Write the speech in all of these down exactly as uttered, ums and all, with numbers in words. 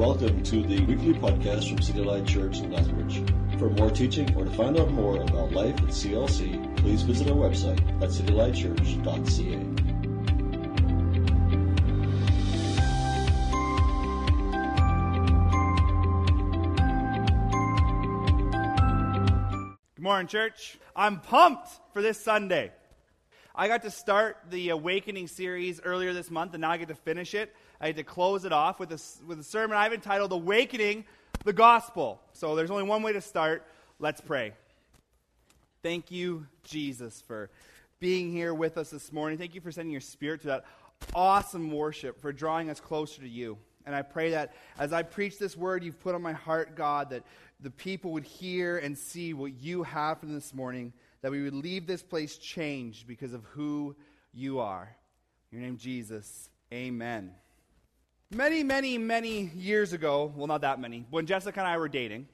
Welcome to the weekly podcast from City Light Church in Lethbridge. For more teaching or to find out more about life at C L C, please visit our website at city light church dot c a. Good morning, church. I'm pumped for this Sunday. I got to start the Awakening series earlier this month, and now I get to finish it. I had to close it off with a, with a sermon I've entitled Awakening the Gospel. So there's only one way to start. Let's pray. Thank you, Jesus, for being here with us this morning. Thank you for sending your Spirit to that awesome worship, for drawing us closer to you. And I pray that as I preach this word you've put on my heart, God, that the people would hear and see what you have for them this morning, that we would leave this place changed because of who you are. In your name, Jesus, amen. Many, many, many years ago, well, not that many, when Jessica and I were dating,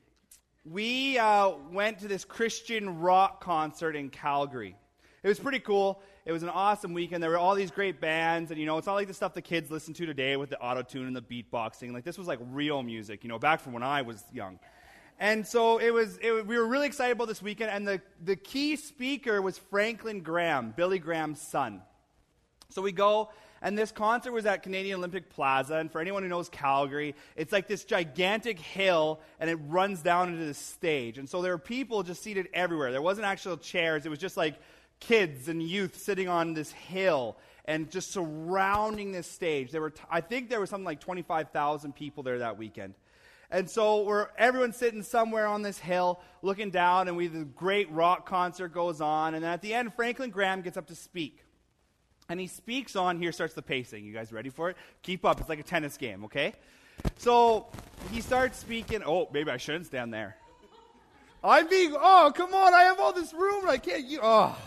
we uh, went to this Christian rock concert in Calgary. It was pretty cool. It was an awesome weekend. There were all these great bands, and, you know, it's not like the stuff the kids listen to today with the auto-tune and the beatboxing. Like, this was like real music, you know, back from when I was young. And so it was, it, we were really excited about this weekend, and the, the key speaker was Franklin Graham, Billy Graham's son. So we go, and this concert was at Canadian Olympic Plaza, and for anyone who knows Calgary, it's like this gigantic hill, and it runs down into the stage. And so there were people just seated everywhere. There wasn't actual chairs. It was just like kids and youth sitting on this hill and just surrounding this stage. There were, t- I think there was something like twenty-five thousand people there that weekend. And so we're everyone's sitting somewhere on this hill looking down, and we the great rock concert goes on. And then at the end, Franklin Graham gets up to speak. And he speaks on, here starts the pacing. You guys ready for it? Keep up. It's like a tennis game, okay? So he starts speaking. Oh, maybe I shouldn't stand there. I'm being, oh, come on. I have all this room. And I can't, you, oh.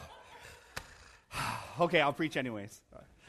Okay, I'll preach anyways.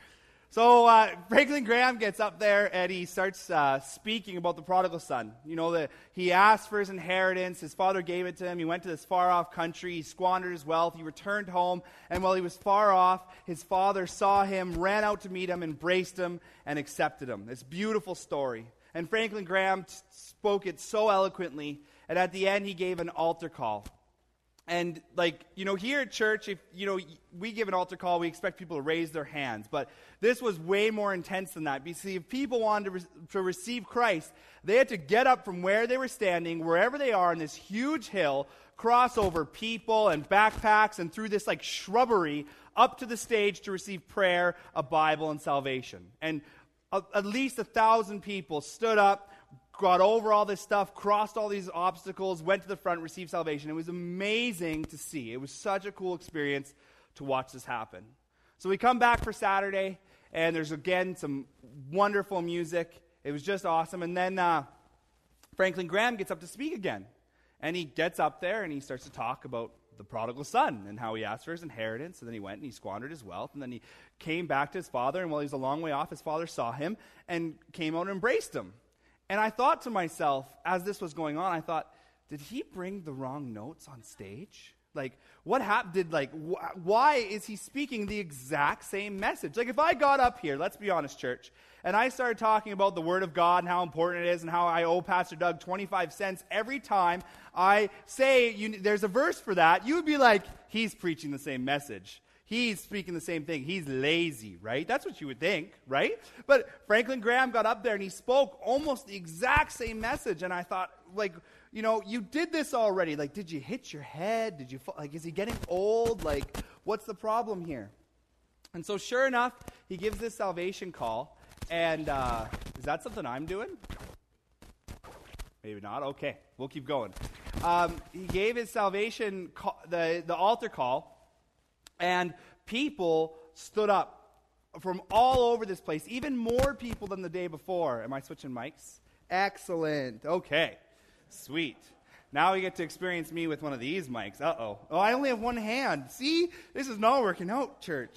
So uh, Franklin Graham gets up there and he starts uh, speaking about the prodigal son. You know, the, he asked for his inheritance. His father gave it to him. He went to this far-off country. He squandered his wealth. He returned home. And while he was far off, his father saw him, ran out to meet him, embraced him, and accepted him. This beautiful story. And Franklin Graham t- spoke it so eloquently. And at the end, he gave an altar call. And, like, you know, here at church, if, you know, we give an altar call, we expect people to raise their hands. But this was way more intense than that. Because if people wanted to, re- to receive Christ, they had to get up from where they were standing, wherever they are on this huge hill, cross over people and backpacks and through this, like, shrubbery up to the stage to receive prayer, a Bible, and salvation. And a, at least a thousand people stood up, got over all this stuff, crossed all these obstacles, went to the front, received salvation. It was amazing to see. It was such a cool experience to watch this happen. So we come back for Saturday, and there's, again, some wonderful music. It was just awesome. And then uh, Franklin Graham gets up to speak again. And he gets up there, and he starts to talk about the prodigal son and how he asked for his inheritance, and then he went and he squandered his wealth, and then he came back to his father, and while he was a long way off, his father saw him and came out and embraced him. And I thought to myself, as this was going on, I thought, did he bring the wrong notes on stage? Like, what happened? Did, like, wh- why is he speaking the exact same message? Like, if I got up here, let's be honest, church, and I started talking about the Word of God and how important it is and how I owe Pastor Doug twenty-five cents every time I say you, there's a verse for that, you would be like, he's preaching the same message. He's speaking the same thing. He's lazy, right? That's what you would think, right? But Franklin Graham got up there and he spoke almost the exact same message. And I thought, like, you know, you did this already. Like, did you hit your head? Did you, like, is he getting old? Like, what's the problem here? And so sure enough, he gives this salvation call. And uh, is that something I'm doing? Maybe not. Okay, we'll keep going. Um, he gave his salvation, call, the, the altar call. And people stood up from all over this place, even more people than the day before. Am I switching mics? Excellent. Okay. Sweet. Now we get to experience me with one of these mics. Uh-oh. Oh, I only have one hand. See? This is not working out, church.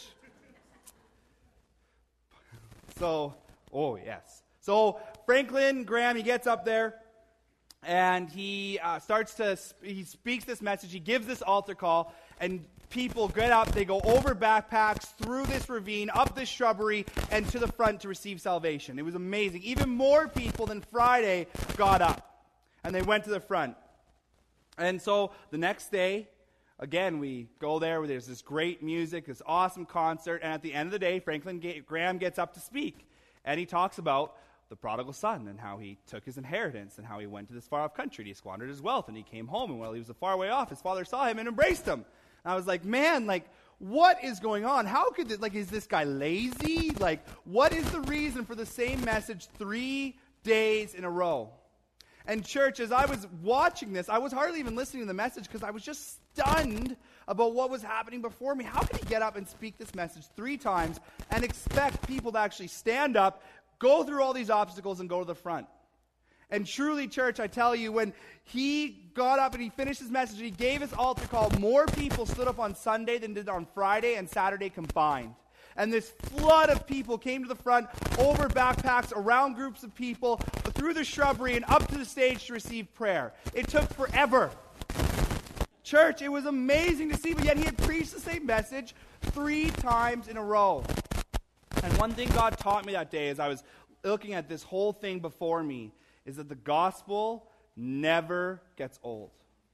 So, oh, yes. So Franklin Graham, he gets up there. And he uh, starts to, sp- he speaks this message, he gives this altar call, and people get up, they go over backpacks, through this ravine, up this shrubbery, and to the front to receive salvation. It was amazing. Even more people than Friday got up, and they went to the front. And so the next day, again, we go there where there's this great music, this awesome concert, and at the end of the day, Franklin Graham gets up to speak, and he talks about the prodigal son and how he took his inheritance and how he went to this far-off country and he squandered his wealth, and he came home, and while he was a far way off, his father saw him and embraced him. And I was like, man, like, what is going on? How could this, like, is this guy lazy? Like, what is the reason for the same message three days in a row? And church, as I was watching this, I was hardly even listening to the message because I was just stunned about what was happening before me. How could he get up and speak this message three times and expect people to actually stand up, go through all these obstacles, and go to the front? And truly, church, I tell you, when he got up and he finished his message, he gave his altar call, more people stood up on Sunday than did on Friday and Saturday combined. And this flood of people came to the front, over backpacks, around groups of people, through the shrubbery, and up to the stage to receive prayer. It took forever. Church, it was amazing to see, but yet he had preached the same message three times in a row. And one thing God taught me that day as I was looking at this whole thing before me is that the gospel never gets old.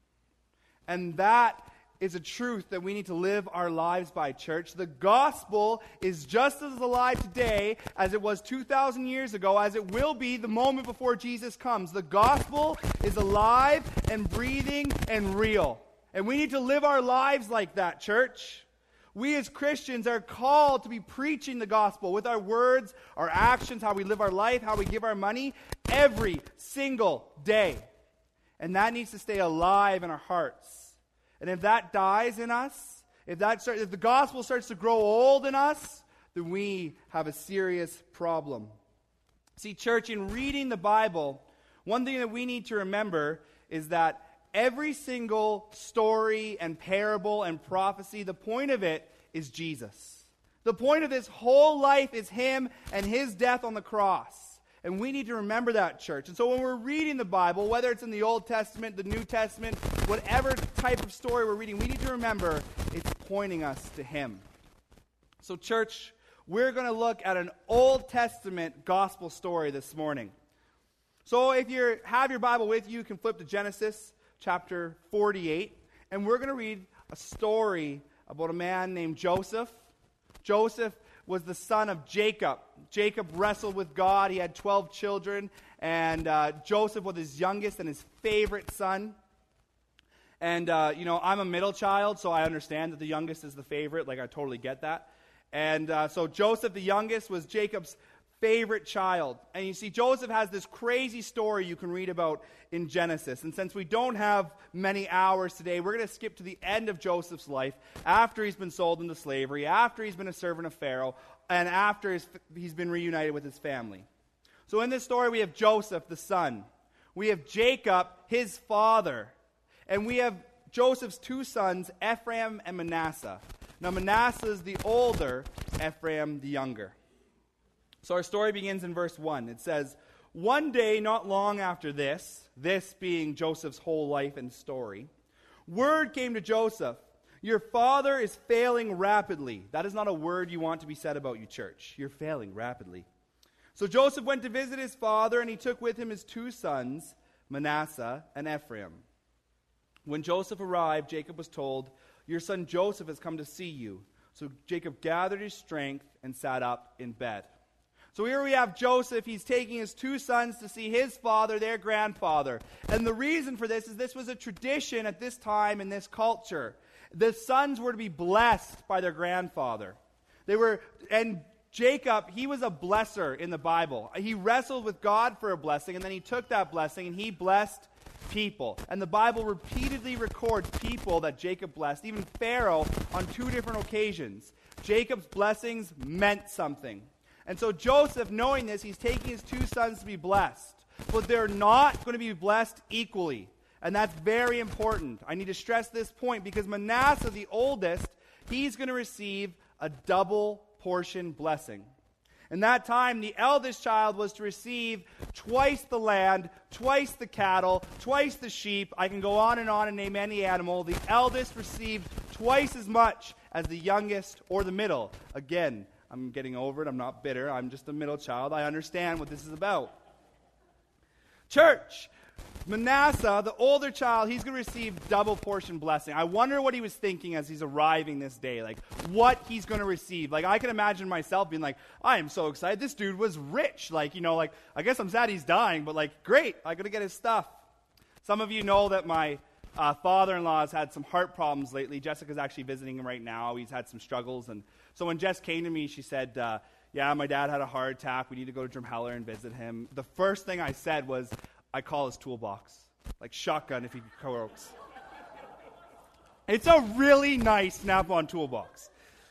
And that is a truth that we need to live our lives by, church. The gospel is just as alive today as it was two thousand years ago, as it will be the moment before Jesus comes. The gospel is alive and breathing and real. And we need to live our lives like that, church. We as Christians are called to be preaching the gospel with our words, our actions, how we live our life, how we give our money, every single day. And that needs to stay alive in our hearts. And if that dies in us, if that start, if the gospel starts to grow old in us, then we have a serious problem. See, church, in reading the Bible, one thing that we need to remember is that every single story and parable and prophecy, the point of it is Jesus. The point of this whole life is him and his death on the cross. And we need to remember that, church. And so when we're reading the Bible, whether it's in the Old Testament, the New Testament, whatever type of story we're reading, we need to remember it's pointing us to him. So, church, we're going to look at an Old Testament gospel story this morning. So if you have your Bible with you, you can flip to Genesis chapter forty-eight. And we're going to read a story about a man named Joseph. Joseph was the son of Jacob. Jacob wrestled with God. He had twelve children, and uh, Joseph was his youngest and his favorite son. And, uh, you know, I'm a middle child, so I understand that the youngest is the favorite. Like, I totally get that. And uh, so Joseph, the youngest, was Jacob's favorite child. And you see, Joseph has this crazy story you can read about in Genesis. And since we don't have many hours today, we're going to skip to the end of Joseph's life, after he's been sold into slavery, after he's been a servant of Pharaoh, and after his, he's been reunited with his family. So in this story, we have Joseph, the son. We have Jacob, his father. And we have Joseph's two sons, Ephraim and Manasseh. Now Manasseh is the older, Ephraim the younger. So our story begins in verse one. It says, "One day not long after this," this being Joseph's whole life and story, "word came to Joseph, 'Your father is failing rapidly.'" That is not a word you want to be said about you, church. You're failing rapidly. "So Joseph went to visit his father, and he took with him his two sons, Manasseh and Ephraim. When Joseph arrived, Jacob was told, 'Your son Joseph has come to see you.' So Jacob gathered his strength and sat up in bed." So here we have Joseph. He's taking his two sons to see his father, their grandfather. And the reason for this is this was a tradition at this time in this culture. The sons were to be blessed by their grandfather. They were, and Jacob, he was a blesser in the Bible. He wrestled with God for a blessing, and then he took that blessing and he blessed people. And the Bible repeatedly records people that Jacob blessed, even Pharaoh on two different occasions. Jacob's blessings meant something. And so Joseph, knowing this, he's taking his two sons to be blessed. But they're not going to be blessed equally. And that's very important. I need to stress this point because Manasseh, the oldest, he's going to receive a double portion blessing. In that time, the eldest child was to receive twice the land, twice the cattle, twice the sheep. I can go on and on and name any animal. The eldest received twice as much as the youngest or the middle. Again, I'm getting over it. I'm not bitter. I'm just a middle child. I understand what this is about. Church, Manasseh, the older child, he's going to receive double portion blessing. I wonder what he was thinking as he's arriving this day, like what he's going to receive. Like I can imagine myself being like, I am so excited. This dude was rich. Like, you know, like I guess I'm sad he's dying, but like, great, I got to get his stuff. Some of you know that my uh, father-in-law has had some heart problems lately. Jessica's actually visiting him right now. He's had some struggles. And so when Jess came to me, she said, uh, yeah, my dad had a heart attack. We need to go to Drumheller and visit him. The first thing I said was, I call his toolbox. Like shotgun if he croaks. It's a really nice Snap-on toolbox.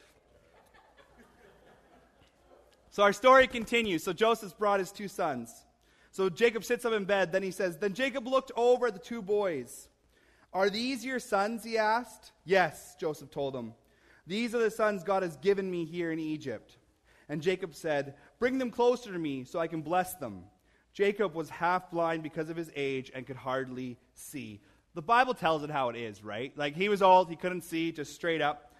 So our story continues. So Joseph brought his two sons. So Jacob sits up in bed. Then he says, then Jacob looked over at the two boys. Are these your sons, he asked. Yes, Joseph told him. These are the sons God has given me here in Egypt. And Jacob said, bring them closer to me so I can bless them. Jacob was half blind because of his age and could hardly see. The Bible tells it how it is, right? Like he was old, he couldn't see, just straight up.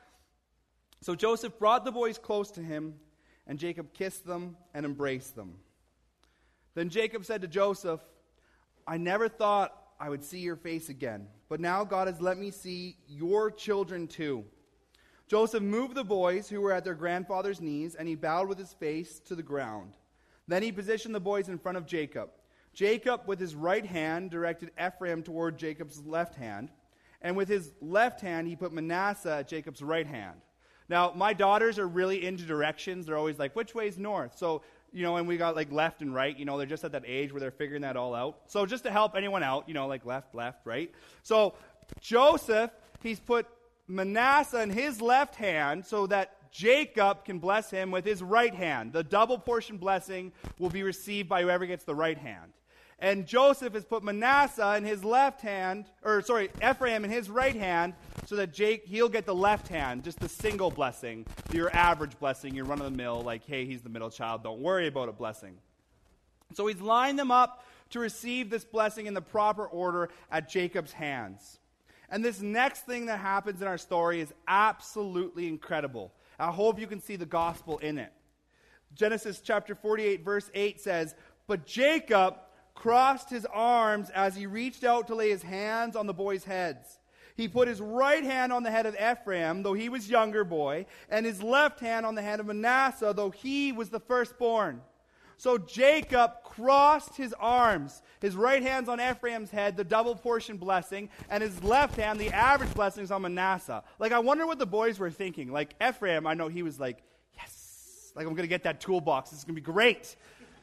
So Joseph brought the boys close to him, and Jacob kissed them and embraced them. Then Jacob said to Joseph, I never thought I would see your face again, but now God has let me see your children too. Joseph moved the boys who were at their grandfather's knees, and he bowed with his face to the ground. Then he positioned the boys in front of Jacob. Jacob, with his right hand, directed Ephraim toward Jacob's left hand. And with his left hand, he put Manasseh at Jacob's right hand. Now, my daughters are really into directions. They're always like, which way's north? So, you know, and we got like left and right. You know, they're just at that age where they're figuring that all out. So just to help anyone out, you know, like left, left, right. So Joseph, he's put Manasseh in his left hand so that Jacob can bless him with his right hand. The double portion blessing will be received by whoever gets the right hand. And Joseph has put Manasseh in his left hand, or sorry, Ephraim in his right hand, so that Jake, he'll get the left hand, just the single blessing, your average blessing, your run-of-the-mill, like, hey, he's the middle child, don't worry about it blessing. So he's lined them up to receive this blessing in the proper order at Jacob's hands. And this next thing that happens in our story is absolutely incredible. I hope you can see the gospel in it. Genesis chapter forty-eight, verse eight says, but Jacob crossed his arms as he reached out to lay his hands on the boys' heads. He put his right hand on the head of Ephraim, though he was younger boy, and his left hand on the head of Manasseh, though he was the firstborn. So Jacob crossed his arms, his right hand's on Ephraim's head, the double portion blessing, and his left hand, the average blessings on Manasseh. Like, I wonder what the boys were thinking. Like, Ephraim, I know he was like, yes, like, I'm going to get that toolbox. This is going to be great.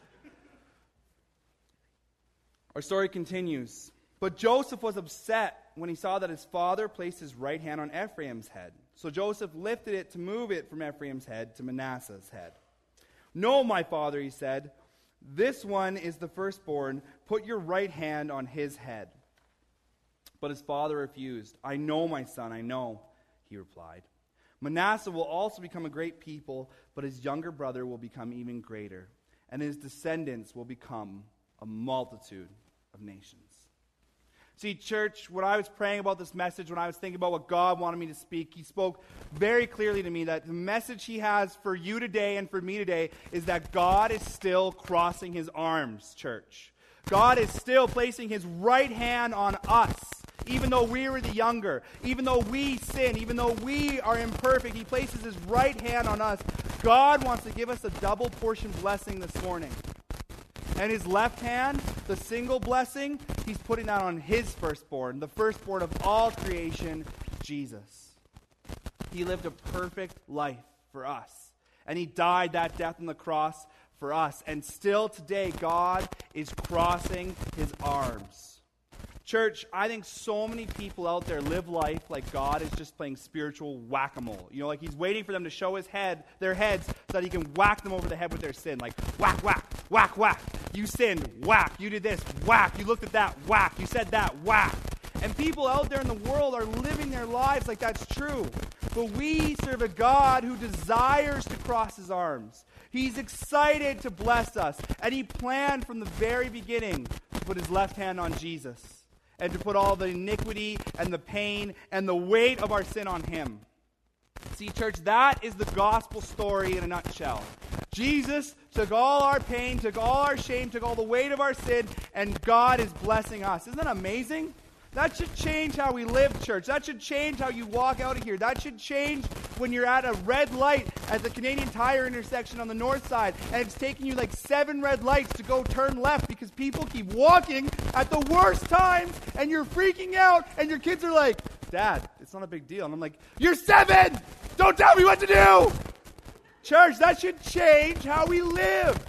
Our story continues. But Joseph was upset when he saw that his father placed his right hand on Ephraim's head. So Joseph lifted it to move it from Ephraim's head to Manasseh's head. No, my father, he said, this one is the firstborn. Put your right hand on his head. But his father refused. I know, my son, I know, he replied. Manasseh will also become a great people, but his younger brother will become even greater, and his descendants will become a multitude of nations. See, church, when I was praying about this message, when I was thinking about what God wanted me to speak, he spoke very clearly to me that the message he has for you today and for me today is that God is still crossing his arms, church. God is still placing his right hand on us, even though we were the younger, even though we sin, even though we are imperfect, he places his right hand on us. God wants to give us a double portion blessing this morning. And his left hand, the single blessing, he's putting that on his firstborn, the firstborn of all creation, Jesus. He lived a perfect life for us. And he died that death on the cross for us. And still today, God is crossing his arms. Church, I think so many people out there live life like God is just playing spiritual whack-a-mole. You know, like he's waiting for them to show his head, their heads, so that he can whack them over the head with their sin. Like, whack, whack, whack, whack. You sinned, whack. You did this, whack. You looked at that, whack. You said that, whack. And people out there in the world are living their lives like that's true. But we serve a God who desires to cross his arms. He's excited to bless us. And he planned from the very beginning to put his left hand on Jesus. and to put all the iniquity and the pain and the weight of our sin on him. See, church, that is the gospel story in a nutshell. Jesus took all our pain, took all our shame, took all the weight of our sin, and God is blessing us. Isn't that amazing? That should change how we live, church. That should change how you walk out of here. That should change when you're at a red light at the Canadian Tire intersection on the north side, and it's taking you like seven red lights to go turn left because people keep walking at the worst times, and you're freaking out, and your kids are like, Dad, it's not a big deal. And I'm like, you're seven! Don't tell me what to do! Church, that should change how we live.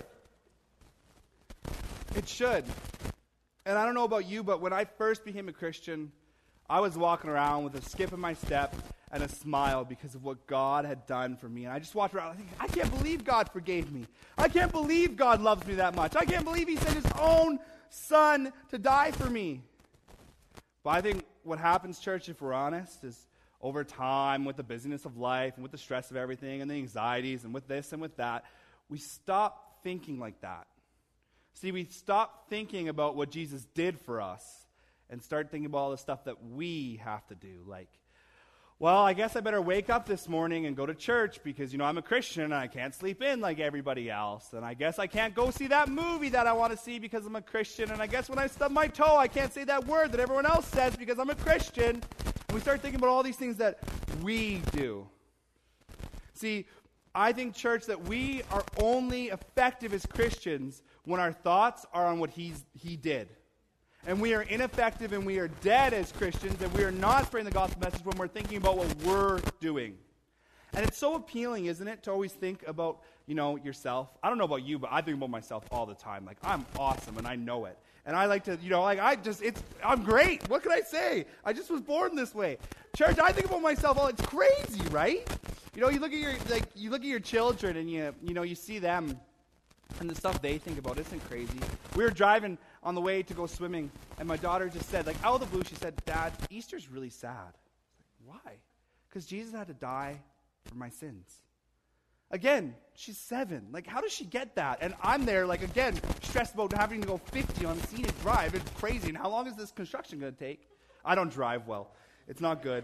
It should. And I don't know about you, but when I first became a Christian, I was walking around with a skip in my step and a smile because of what God had done for me. And I just walked around thinking, I can't believe God forgave me. I can't believe God loves me that much. I can't believe he sent his own son to die for me. But I think what happens, church, if we're honest, is over time, with the busyness of life and with the stress of everything and the anxieties and with this and with that, we stop thinking like that. See, we stop thinking about what Jesus did for us and start thinking about all the stuff that we have to do. Like, well, I guess I better wake up this morning and go to church because, you know, I'm a Christian and I can't sleep in like everybody else. And I guess I can't go see that movie that I want to see because I'm a Christian. And I guess when I stub my toe, I can't say that word that everyone else says because I'm a Christian. And we start thinking about all these things that we do. See, I think, church, that we are only effective as Christians when our thoughts are on what he's, he did. And we are ineffective and we are dead as Christians and we are not spreading the gospel message when we're thinking about what we're doing. And it's so appealing, isn't it, to always think about, you know, yourself. I don't know about you, but I think about myself all the time. Like, I'm awesome and I know it. And I like to, you know, like I just, it's, I'm great. What can I say? I just was born this way. Church, I think about myself all, it's crazy, right? You know, you look at your, like, you look at your children and you, you know, you see them and the stuff they think about isn't crazy. We were driving on the way to go swimming, and my daughter just said, like, out of the blue, she said, Dad, Easter's really sad. Why? Because Jesus had to die for my sins. Again, she's seven. Like, how does she get that? And I'm there, like, again, stressed about having to go fifty on scenic drive. It's crazy. And how long is this construction going to take? I don't drive well. It's not good.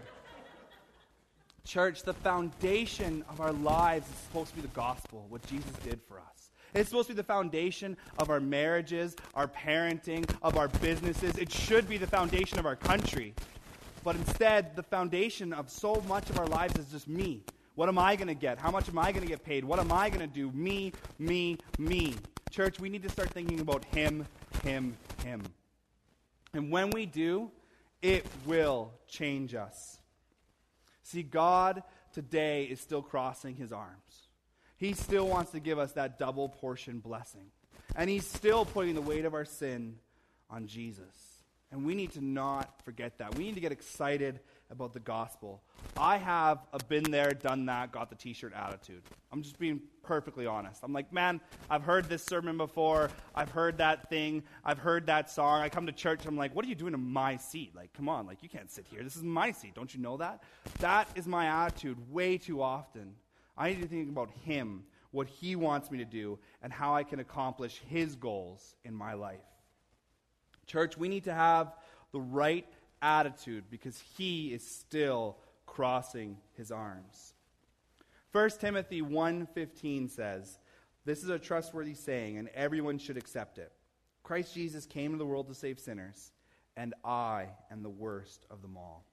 Church, the foundation of our lives is supposed to be the gospel, what Jesus did for us. It's supposed to be the foundation of our marriages, our parenting, of our businesses. It should be the foundation of our country. But instead, the foundation of so much of our lives is just me. What am I going to get? How much am I going to get paid? What am I going to do? Me, me, me. Church, we need to start thinking about him, him, him. And when we do, it will change us. See, God today is still crossing his arms. He still wants to give us that double portion blessing. And he's still putting the weight of our sin on Jesus. And we need to not forget that. We need to get excited about the gospel. I have a been there, done that, got the t-shirt attitude. I'm just being perfectly honest. I'm like, man, I've heard this sermon before. I've heard that thing. I've heard that song. I come to church, I'm like, what are you doing in my seat? Like, come on, like, you can't sit here. This is my seat. Don't you know that? That is my attitude way too often. I need to think about him, what he wants me to do, and how I can accomplish his goals in my life. Church, we need to have the right attitude because he is still crossing his arms. First Timothy one fifteen says, this is a trustworthy saying, and everyone should accept it. Christ Jesus came to the world to save sinners, and I am the worst of them all.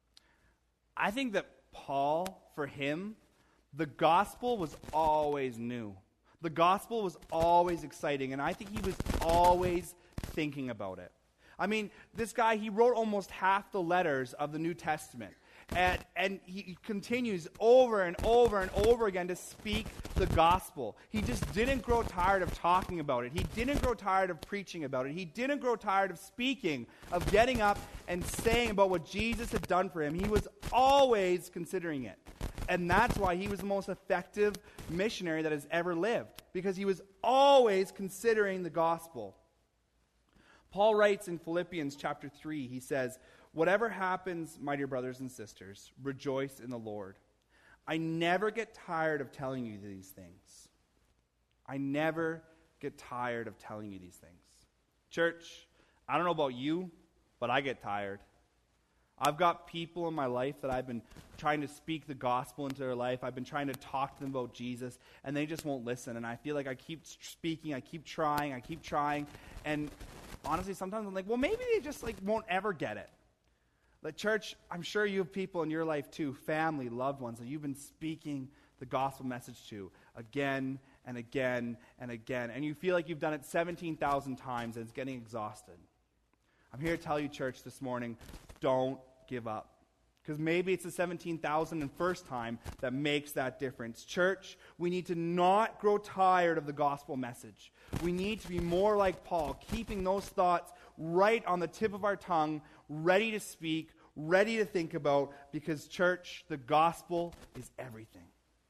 I think that Paul, for him, the gospel was always new. The gospel was always exciting, and I think he was always thinking about it. I mean, this guy, he wrote almost half the letters of the New Testament. And, and he continues over and over and over again to speak the gospel. He just didn't grow tired of talking about it. He didn't grow tired of preaching about it. He didn't grow tired of speaking, of getting up and saying about what Jesus had done for him. He was always considering it. And that's why he was the most effective missionary that has ever lived, because he was always considering the gospel. Paul writes in Philippians chapter three, he says, whatever happens, my dear brothers and sisters, rejoice in the Lord. I never get tired of telling you these things. I never get tired of telling you these things. Church, I don't know about you, but I get tired. I've got people in my life that I've been trying to speak the gospel into their life. I've been trying to talk to them about Jesus, and they just won't listen. And I feel like I keep speaking, I keep trying, I keep trying. And honestly, sometimes I'm like, well, maybe they just like won't ever get it. Like, church, I'm sure you have people in your life too, family, loved ones, that you've been speaking the gospel message to again and again and again. And you feel like you've done it seventeen thousand times and it's getting exhausted. I'm here to tell you, church, this morning, don't give up. Because maybe it's the seventeen thousand first time that makes that difference. Church, we need to not grow tired of the gospel message. We need to be more like Paul, keeping those thoughts right on the tip of our tongue, ready to speak, ready to think about, because, church, the gospel is everything.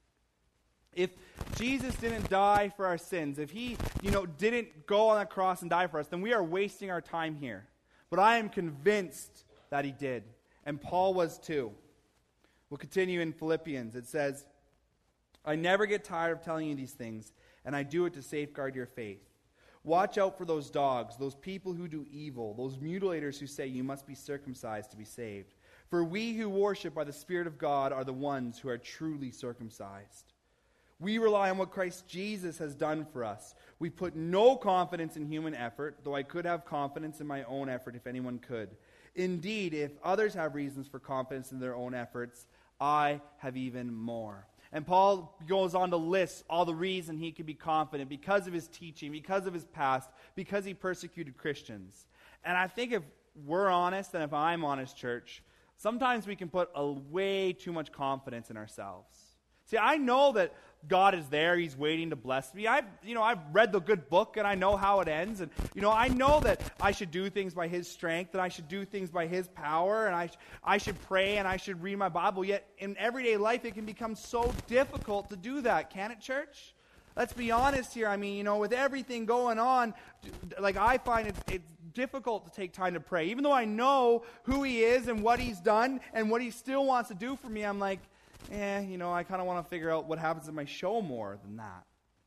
If Jesus didn't die for our sins, if he, you know, didn't go on that cross and die for us, then we are wasting our time here. But I am convinced that he did. And Paul was too. We'll continue in Philippians. It says, I never get tired of telling you these things, and I do it to safeguard your faith. Watch out for those dogs, those people who do evil, those mutilators who say you must be circumcised to be saved. For we who worship by the Spirit of God are the ones who are truly circumcised. We rely on what Christ Jesus has done for us. We put no confidence in human effort, though I could have confidence in my own effort if anyone could. Indeed, if others have reasons for confidence in their own efforts, I have even more. And Paul goes on to list all the reason he could be confident because of his teaching, because of his past, because he persecuted Christians. And I think if we're honest, and if I'm honest, church, sometimes we can put a way too much confidence in ourselves. See, I know that God is there. He's waiting to bless me. I've, you know, I've read the good book, and I know how it ends. And, you know, I know that I should do things by his strength, and I should do things by his power, and I, I should pray, and I should read my Bible. Yet, in everyday life, it can become so difficult to do that. Can it, church? Let's be honest here. I mean, you know, with everything going on, like, I find it's, it's difficult to take time to pray. Even though I know who he is and what he's done and what he still wants to do for me, I'm like, eh, you know, I kind of want to figure out what happens in my show more than that.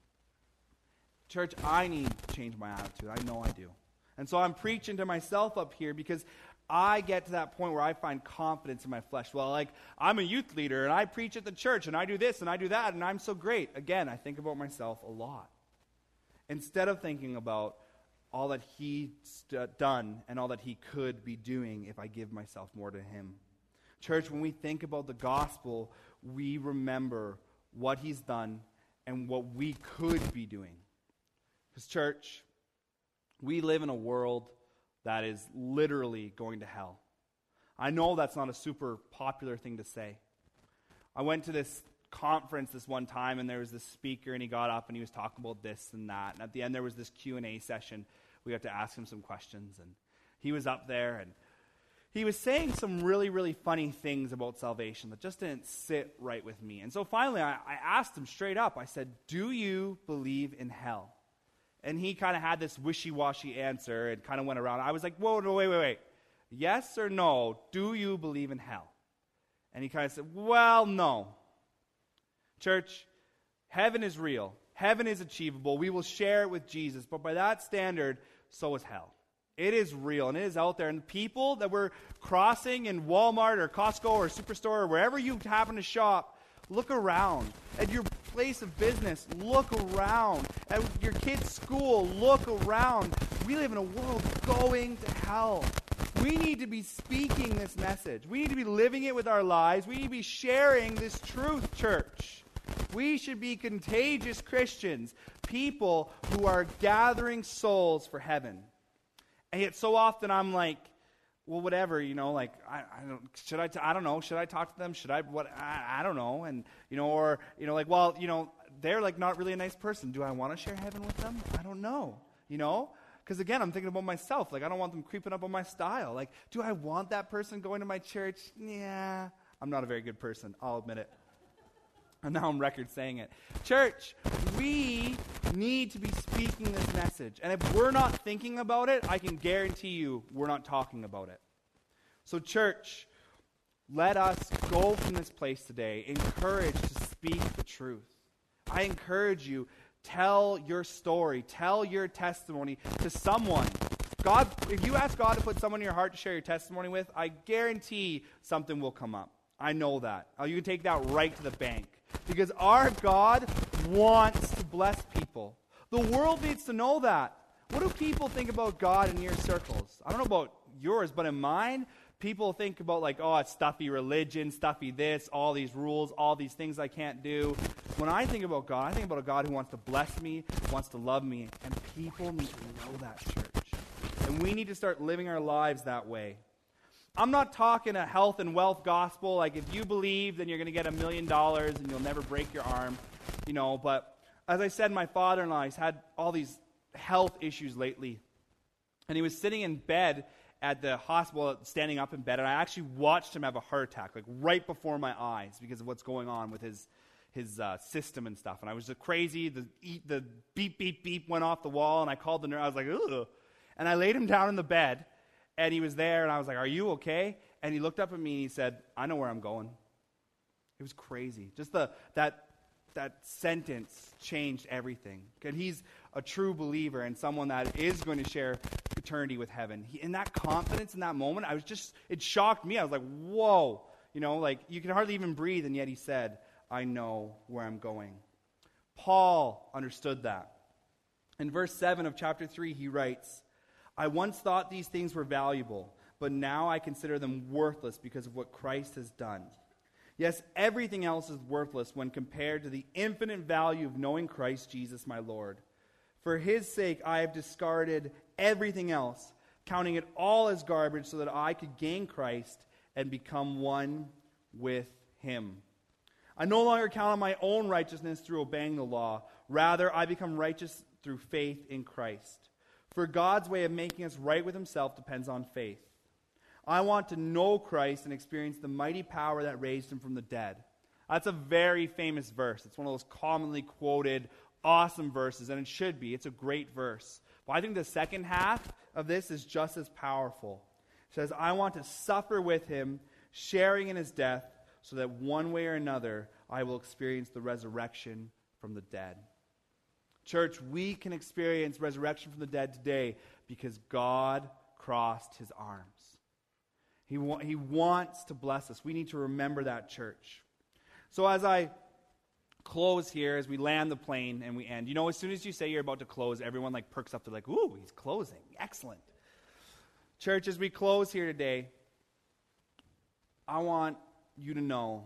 Church, I need to change my attitude. I know I do. And so I'm preaching to myself up here because I get to that point where I find confidence in my flesh. Well, like, I'm a youth leader, and I preach at the church, and I do this, and I do that, and I'm so great. Again, I think about myself a lot. Instead of thinking about all that he's st- done and all that he could be doing if I give myself more to him. Church, when we think about the gospel, we remember what he's done and what we could be doing. Because, church, we live in a world that is literally going to hell. I know that's not a super popular thing to say. I went to this conference this one time, and there was this speaker, and he got up, and he was talking about this and that. And at the end, there was this Q and A session. We got to ask him some questions, and he was up there, and he was saying some really, really funny things about salvation that just didn't sit right with me. And so finally, I, I asked him straight up. I said, do you believe in hell? And he kind of had this wishy-washy answer and kind of went around. I was like, whoa, no, wait, wait, wait. Yes or no, do you believe in hell? And he kind of said, well, no. Church, heaven is real. Heaven is achievable. We will share it with Jesus. But by that standard, so is hell. It is real, and it is out there. And the people that we're crossing in Walmart or Costco or Superstore or wherever you happen to shop, look around. At your place of business, look around. At your kid's school, look around. We live in a world going to hell. We need to be speaking this message. We need to be living it with our lives. We need to be sharing this truth, church. We should be contagious Christians, people who are gathering souls for heaven. And yet so often I'm like, well, whatever, you know, like, I, I don't, should I, t- I don't know, should I talk to them? Should I, what, I, I don't know. And, you know, or, you know, like, well, you know, they're like not really a nice person. Do I want to share heaven with them? I don't know, you know? Because again, I'm thinking about myself. Like, I don't want them creeping up on my style. Like, do I want that person going to my church? Yeah, I'm not a very good person. I'll admit it. And now I'm record saying it. Church, we need to be speaking this message. And if we're not thinking about it, I can guarantee you we're not talking about it. So church, let us go from this place today encouraged to speak the truth. I encourage you, tell your story, tell your testimony to someone. God, if you ask God to put someone in your heart to share your testimony with, I guarantee something will come up. I know that. Oh, you can take that right to the bank. Because our God wants to bless people. The world needs to know that. What do people think about God in your circles? I don't know about yours, but in mine, people think about like, oh, it's stuffy religion, stuffy this, all these rules, all these things I can't do. When I think about God, I think about a God who wants to bless me, wants to love me, and people need to know that, church. And we need to start living our lives that way. I'm not talking a health and wealth gospel, like if you believe, then you're going to get a million dollars and you'll never break your arm, you know, but as I said, my father-in-law, he's had all these health issues lately, and he was sitting in bed at the hospital, standing up in bed, and I actually watched him have a heart attack, like right before my eyes, because of what's going on with his his uh, system and stuff. And I was just crazy. The the beep beep beep went off the wall, and I called the nurse. I was like, ugh. And I laid him down in the bed, and he was there, and I was like, "Are you okay?" And he looked up at me and he said, "I know where I'm going." It was crazy. Just the that that sentence changed everything. And he's a true believer and someone that is going to share eternity with heaven. He, in that confidence, in that moment, I was just, it shocked me. I was like, whoa. You know, like, you can hardly even breathe, and yet he said, I know where I'm going. Paul understood that. In verse seven of chapter three, he writes, I once thought these things were valuable, but now I consider them worthless because of what Christ has done. Yes, everything else is worthless when compared to the infinite value of knowing Christ Jesus my Lord. For his sake I have discarded everything else, counting it all as garbage so that I could gain Christ and become one with him. I no longer count on my own righteousness through obeying the law. Rather, I become righteous through faith in Christ. For God's way of making us right with himself depends on faith. I want to know Christ and experience the mighty power that raised him from the dead. That's a very famous verse. It's one of those commonly quoted, awesome verses, and it should be. It's a great verse. But I think the second half of this is just as powerful. It says, I want to suffer with him, sharing in his death, so that one way or another I will experience the resurrection from the dead. Church, we can experience resurrection from the dead today because God crossed his arms. He, wa- he wants to bless us. We need to remember that, church. So as I close here, as we land the plane and we end, you know, as soon as you say you're about to close, everyone like perks up. They're like, ooh, he's closing. Excellent. Church, as we close here today, I want you to know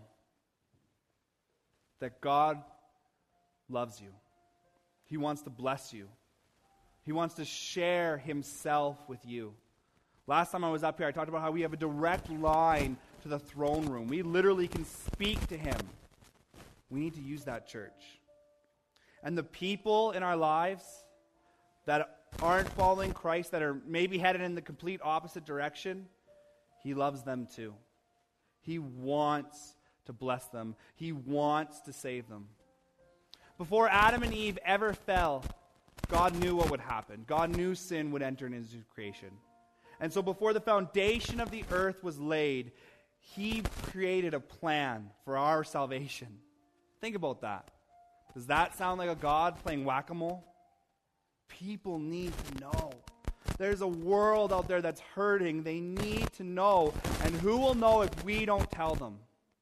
that God loves you. He wants to bless you. He wants to share himself with you. Last time I was up here, I talked about how we have a direct line to the throne room. We literally can speak to him. We need to use that, church. And the people in our lives that aren't following Christ, that are maybe headed in the complete opposite direction, he loves them too. He wants to bless them. He wants to save them. Before Adam and Eve ever fell, God knew what would happen. God knew sin would enter into his creation. And so before the foundation of the earth was laid, he created a plan for our salvation. Think about that. Does that sound like a God playing whack-a-mole? People need to know. There's a world out there that's hurting. They need to know. And who will know if we don't tell them?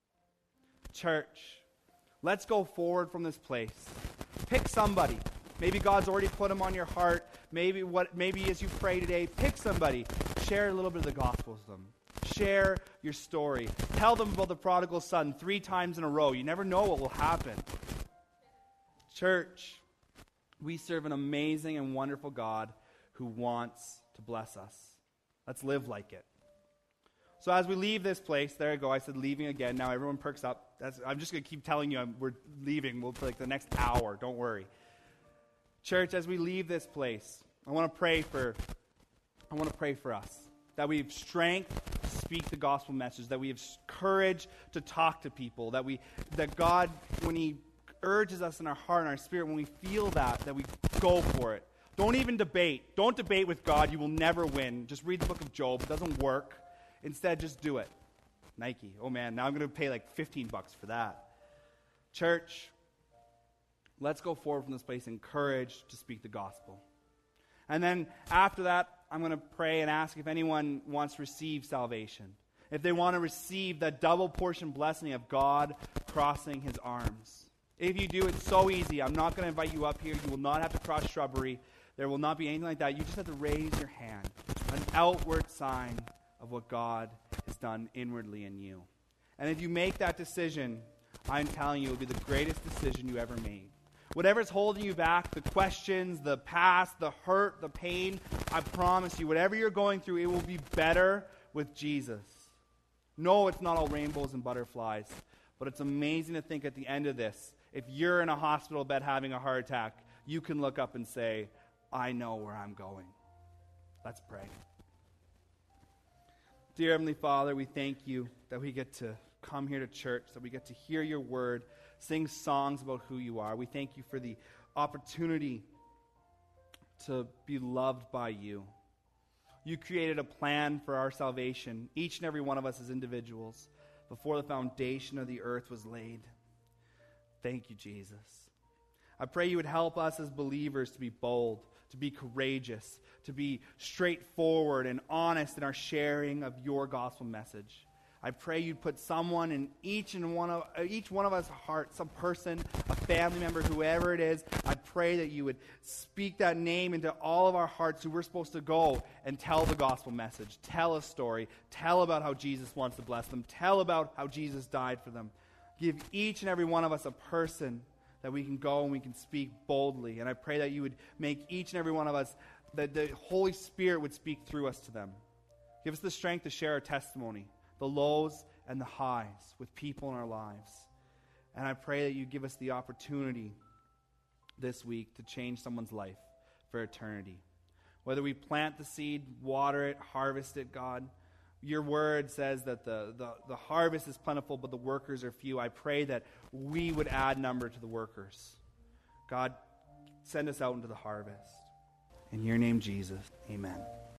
Church, let's go forward from this place. Pick somebody. Maybe God's already put them on your heart. Maybe what? Maybe as you pray today, pick somebody. Share a little bit of the gospel with them. Share your story. Tell them about the prodigal son three times in a row. You never know what will happen. Church, we serve an amazing and wonderful God who wants to bless us. Let's live like it. So as we leave this place, there I go. I said leaving again. Now everyone perks up. That's, I'm just going to keep telling you I'm, we're leaving. We'll for like the next hour. Don't worry. Church, as we leave this place, I want to pray for I want to pray for us, that we have strength to speak the gospel message, that we have courage to talk to people, that we that God, when he urges us in our heart and our spirit, when we feel that, that we go for it. Don't even debate. Don't debate with God. You will never win. Just read the book of Job. It doesn't work. Instead, just do it. Nike. Oh man, now I'm going to pay like fifteen bucks for that. Church, let's go forward from this place in courage to speak the gospel. And then after that, I'm going to pray and ask if anyone wants to receive salvation. If they want to receive the double portion blessing of God crossing his arms. If you do, it's so easy. I'm not going to invite you up here. You will not have to cross shrubbery. There will not be anything like that. You just have to raise your hand. An outward sign of what God has done inwardly in you. And if you make that decision, I'm telling you, it will be the greatest decision you ever made. Whatever's holding you back, the questions, the past, the hurt, the pain, I promise you, whatever you're going through, it will be better with Jesus. No, it's not all rainbows and butterflies, but it's amazing to think at the end of this, if you're in a hospital bed having a heart attack, you can look up and say, I know where I'm going. Let's pray. Dear Heavenly Father, we thank you that we get to come here to church, that we get to hear your word, sing songs about who you are. We thank you for the opportunity to be loved by you. You created a plan for our salvation, each and every one of us as individuals, before the foundation of the earth was laid. Thank you, Jesus. I pray you would help us as believers to be bold, to be courageous, to be straightforward and honest in our sharing of your gospel message. I pray you'd put someone in each and one of each one of us heart, some person, a family member, whoever it is. I pray that you would speak that name into all of our hearts who we're supposed to go and tell the gospel message, tell a story, tell about how Jesus wants to bless them, tell about how Jesus died for them. Give each and every one of us a person that we can go and we can speak boldly. And I pray that you would make each and every one of us, that the Holy Spirit would speak through us to them. Give us the strength to share our testimony, the lows and the highs with people in our lives. And I pray that you give us the opportunity this week to change someone's life for eternity. Whether we plant the seed, water it, harvest it, God, your word says that the, the, the harvest is plentiful, but the workers are few. I pray that we would add number to the workers. God, send us out into the harvest. In your name, Jesus, amen.